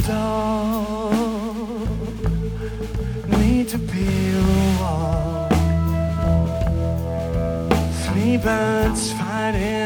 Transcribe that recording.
all need to be warm. Three birds fighting